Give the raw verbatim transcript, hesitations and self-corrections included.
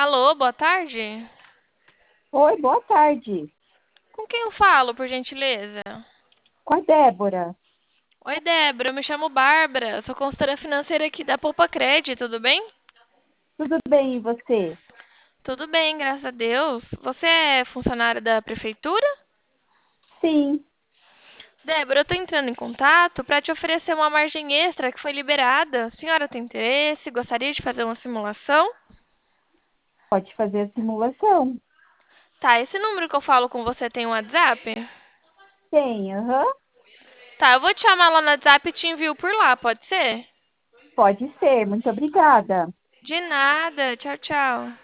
Alô, boa tarde. Oi, boa tarde. Com quem eu falo, por gentileza? Com a Débora. Oi, Débora, eu me chamo Bárbara, sou consultora financeira aqui da Poupa Cred, tudo bem? Tudo bem, e você? Tudo bem, graças a Deus. Você é funcionária da prefeitura? Sim, Débora, eu estou entrando em contato para te oferecer uma margem extra que foi liberada. A senhora tem interesse? Gostaria de fazer uma simulação? pode fazer a simulação. Tá, esse número que eu falo com você tem um WhatsApp? Tem, aham. Tá, eu vou te chamar lá no WhatsApp e te envio por lá, pode ser? Pode ser, muito obrigada. De nada, tchau, tchau.